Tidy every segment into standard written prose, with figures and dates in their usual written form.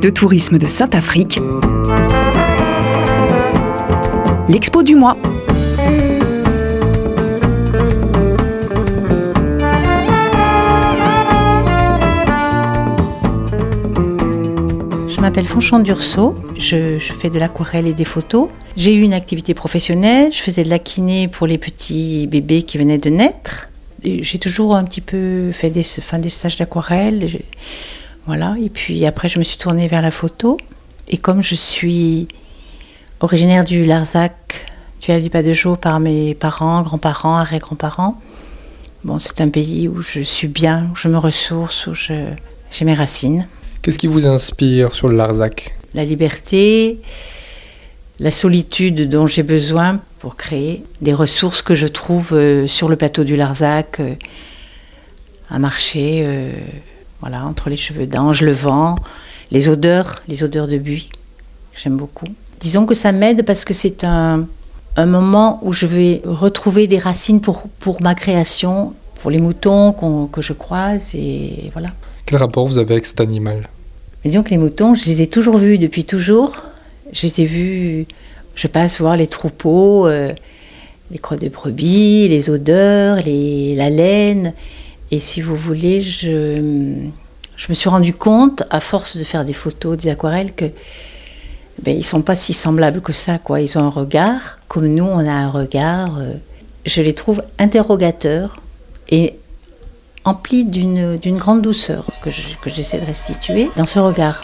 de tourisme de Saint-Affrique, l'expo du mois. Je m'appelle Fanchon Dursault, je fais de l'aquarelle et des photos. J'ai eu une activité professionnelle, je faisais de la kiné pour les petits bébés qui venaient de naître. Et j'ai toujours un petit peu fait des stages d'aquarelle. Voilà. Et puis après, je me suis tournée vers la photo. Et comme je suis originaire du Larzac, du Alibadejou par mes parents, grands-parents, arrière-grands-parents, bon, c'est un pays où je suis bien, où je me ressource, où j'ai mes racines. Qu'est-ce qui vous inspire sur le Larzac ? La liberté, la solitude dont j'ai besoin pour créer des ressources que je trouve sur le plateau du Larzac, à marcher, voilà, entre les cheveux d'ange, le vent, les odeurs de buis, j'aime beaucoup. Disons que ça m'aide parce que c'est un moment où je vais retrouver des racines pour ma création, pour les moutons que je croise, et voilà. Quel rapport vous avez avec cet animal ? Mais disons que les moutons, je les ai toujours vus depuis toujours. Je les ai vus, je passe voir les troupeaux, les crottes de brebis, les odeurs, la laine. Et si vous voulez, je me suis rendu compte, à force de faire des photos, des aquarelles, que ils ne sont pas si semblables que ça, quoi. Ils ont un regard, comme nous, on a un regard. Je les trouve interrogateurs et emplis d'une grande douceur que j'essaie de restituer dans ce regard.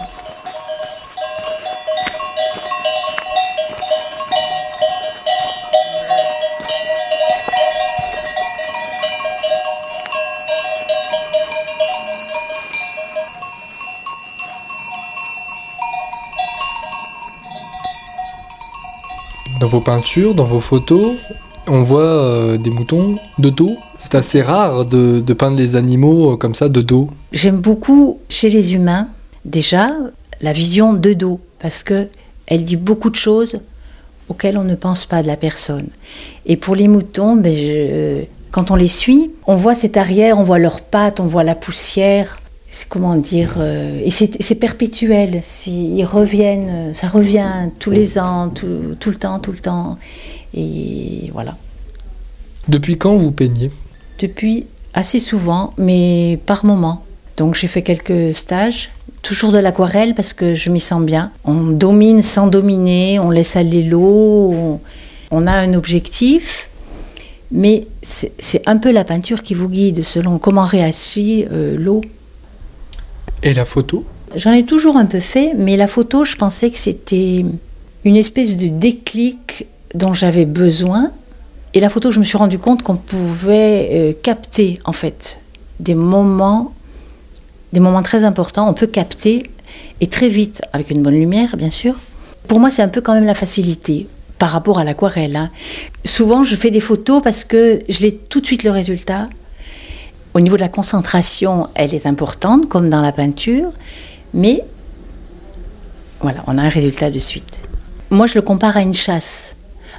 Dans vos peintures, dans vos photos, on voit des moutons de dos. C'est assez rare de peindre les animaux comme ça, de dos. J'aime beaucoup, chez les humains, déjà, la vision de dos, parce qu'elle dit beaucoup de choses auxquelles on ne pense pas de la personne. Et pour les moutons, quand on les suit, on voit cette arrière, on voit leurs pattes, on voit la poussière. C'est comment dire, et c'est perpétuel, ils reviennent, ça revient tous les ans, tout le temps, et voilà. Depuis quand vous peignez ? Depuis assez souvent, mais par moment. Donc j'ai fait quelques stages, toujours de l'aquarelle parce que je m'y sens bien. On domine sans dominer, on laisse aller l'eau, on a un objectif, mais c'est un peu la peinture qui vous guide selon comment réagit l'eau. Et la photo ? J'en ai toujours un peu fait, mais la photo, je pensais que c'était une espèce de déclic dont j'avais besoin. Et la photo, je me suis rendu compte qu'on pouvait capter, en fait, des moments très importants. On peut capter, et très vite, avec une bonne lumière, bien sûr. Pour moi, c'est un peu quand même la facilité par rapport à l'aquarelle, hein. Souvent, je fais des photos parce que je l'ai tout de suite le résultat. Au niveau de la concentration, elle est importante, comme dans la peinture, mais voilà, on a un résultat de suite. Moi, je le compare à une chasse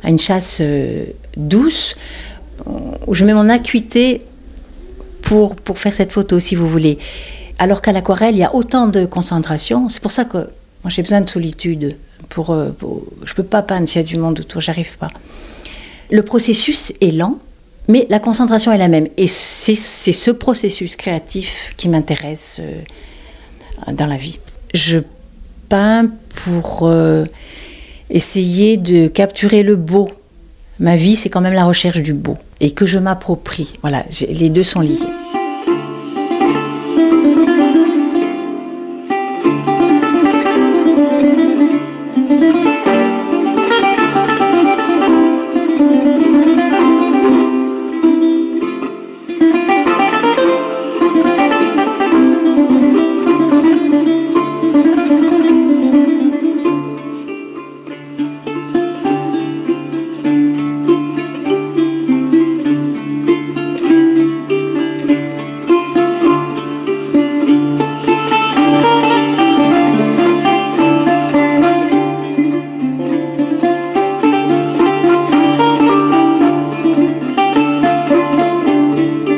douce, où je mets mon acuité pour faire cette photo, si vous voulez. Alors qu'à l'aquarelle, il y a autant de concentration. C'est pour ça que moi, j'ai besoin de solitude. Je ne peux pas peindre s'il y a du monde autour, j'arrive pas. Le processus est lent, mais la concentration est la même. Et c'est ce processus créatif qui m'intéresse dans la vie. Je peins pour essayer de capturer le beau. Ma vie, c'est quand même la recherche du beau. Et que je m'approprie. Voilà, les deux sont liés.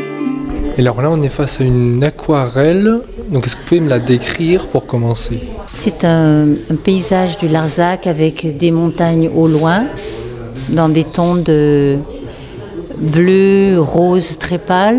Et alors là, on est face à une aquarelle. Donc, est-ce que vous pouvez me la décrire pour commencer ? C'est un paysage du Larzac avec des montagnes au loin, dans des tons de bleu, rose très pâle.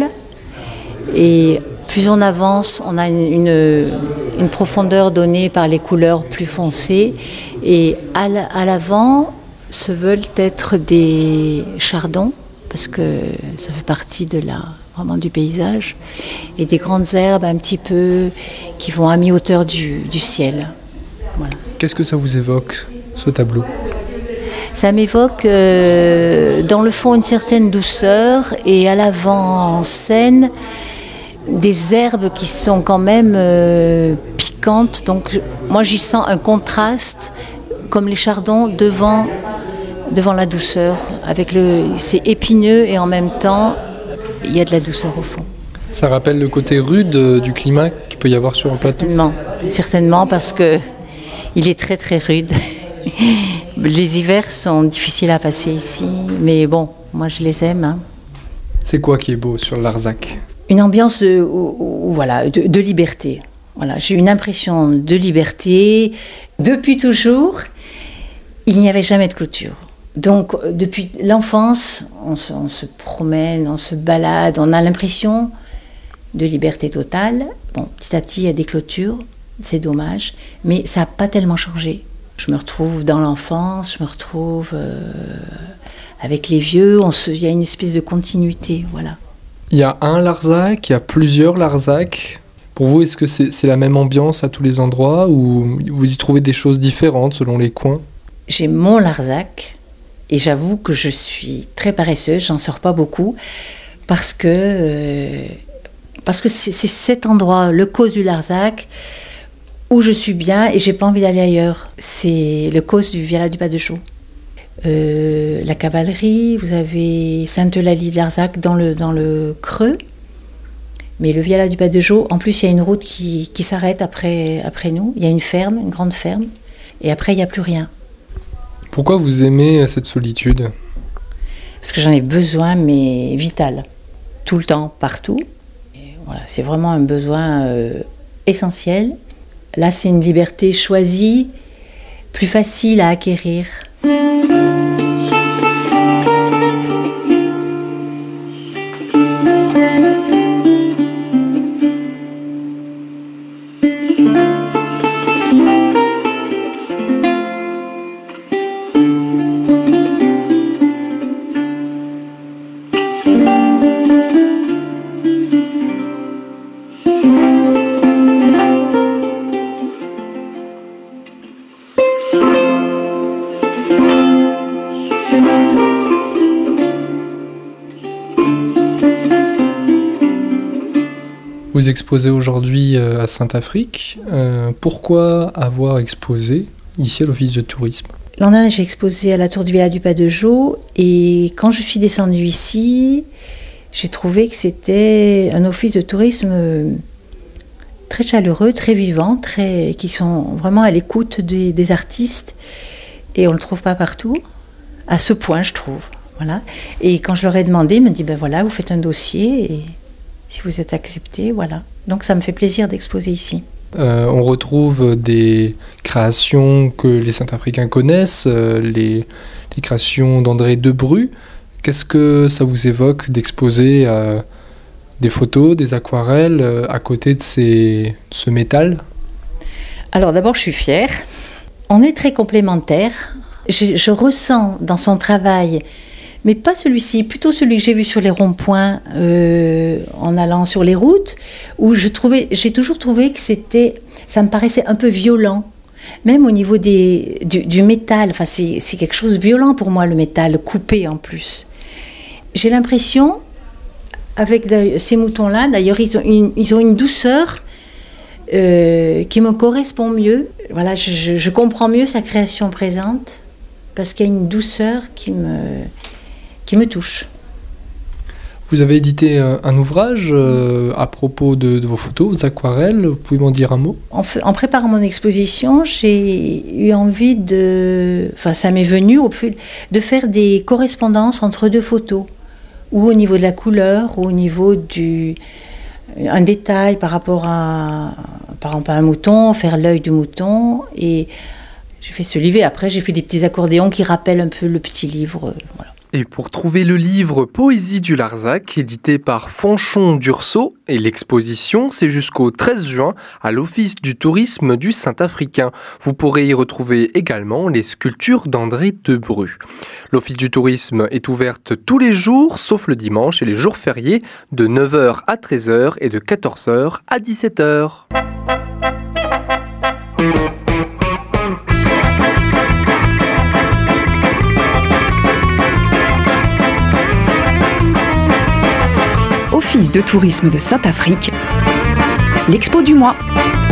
Et plus on avance, on a une profondeur donnée par les couleurs plus foncées. Et à l'avant se veulent être des chardons, parce que ça fait partie vraiment du paysage, et des grandes herbes un petit peu qui vont à mi-hauteur du ciel. Voilà. Qu'est-ce que ça vous évoque, ce tableau ? Ça m'évoque dans le fond une certaine douceur, et à l'avant-scène des herbes qui sont quand même piquantes. Donc moi j'y sens un contraste, comme les chardons devant la douceur. C'est épineux et en même temps il y a de la douceur au fond. Ça rappelle le côté rude du climat qu'il peut y avoir sur un plateau ? Certainement, parce que il est très très rude. Les hivers sont difficiles à passer ici, mais bon, moi je les aime. Hein. C'est quoi qui est beau sur le Larzac ? Une ambiance de liberté. Voilà, j'ai une impression de liberté. Depuis toujours, il n'y avait jamais de clôture. Donc, depuis l'enfance, on se promène, on se balade, on a l'impression de liberté totale. Bon, petit à petit, il y a des clôtures, c'est dommage, mais ça n'a pas tellement changé. Je me retrouve dans l'enfance, je me retrouve avec les vieux, il y a une espèce de continuité, voilà. Il y a un Larzac, il y a plusieurs Larzacs. Pour vous, est-ce que c'est la même ambiance à tous les endroits ou vous y trouvez des choses différentes selon les coins ? J'ai mon Larzac et j'avoue que je suis très paresseuse, j'en sors pas beaucoup parce que c'est cet endroit, le cause du Larzac, où je suis bien et j'ai pas envie d'aller ailleurs. C'est le cause du Viala du Pas-de-Chaux. La cavalerie, vous avez Sainte-Eulalie de Larzac dans le creux, mais le Viala du Pas-de-Chaux, en plus il y a une route qui s'arrête après nous, il y a une ferme, une grande ferme, et après il n'y a plus rien. Pourquoi vous aimez cette solitude ? Parce que j'en ai besoin, mais vital, tout le temps, partout. Et voilà, c'est vraiment un besoin essentiel. Là c'est une liberté choisie, plus facile à acquérir. Vous exposez aujourd'hui à Saint-Afrique. Pourquoi avoir exposé ici à l'Office de tourisme ? L'an dernier, j'ai exposé à la Tour du Viala du Pas-de-Chaux et quand je suis descendue ici, j'ai trouvé que c'était un office de tourisme très chaleureux, très vivant, qui sont vraiment à l'écoute des artistes et on ne le trouve pas partout, à ce point je trouve. Voilà. Et quand je leur ai demandé, ils me disent voilà, vous faites un dossier et si vous êtes accepté, voilà. Donc ça me fait plaisir d'exposer ici. On retrouve des créations que les Saint-Africains connaissent, les créations d'André Debru. Qu'est-ce que ça vous évoque d'exposer des photos, des aquarelles à côté de ce métal ? Alors d'abord, je suis fière. On est très complémentaires. Je ressens dans son travail, mais pas celui-ci, plutôt celui que j'ai vu sur les ronds-points en allant sur les routes, où j'ai toujours trouvé que ça me paraissait un peu violent, même au niveau du métal. Enfin, c'est quelque chose de violent pour moi, le métal, coupé en plus. J'ai l'impression, avec ces moutons-là, d'ailleurs, ils ont une douceur qui me correspond mieux. Voilà, je comprends mieux sa création présente, parce qu'il y a une douceur qui me touche. Vous avez édité un ouvrage à propos de vos photos, vos aquarelles. Vous pouvez m'en dire un mot ? En préparant mon exposition, j'ai eu envie ça m'est venu de faire des correspondances entre deux photos, ou au niveau de la couleur, ou au niveau un détail par rapport par exemple un mouton, faire l'œil du mouton. Et j'ai fait ce livre. Et après, j'ai fait des petits accordéons qui rappellent un peu le petit livre. Voilà. Et pour trouver le livre Poésie du Larzac, édité par Fanchon d'Urso, et l'exposition, c'est jusqu'au 13 juin à l'Office du tourisme du Saint-Africain. Vous pourrez y retrouver également les sculptures d'André Debru. L'Office du tourisme est ouverte tous les jours, sauf le dimanche et les jours fériés, de 9h à 13h et de 14h à 17h. Office de tourisme de Saint-Afrique, l'expo du mois.